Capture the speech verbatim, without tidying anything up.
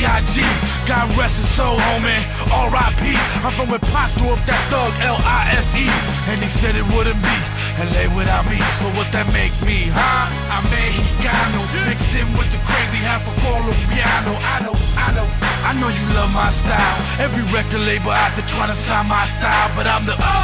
I G God rest his soul, homie, R I P I'm from where Pac threw up that thug, L I F E And he said it wouldn't be L A without me, so what that make me, huh? I'm Mexicano, mixed in with the crazy half of Colombiano. I know, I know, I know you love my style. Every record label out there trying to sign my style, but I'm the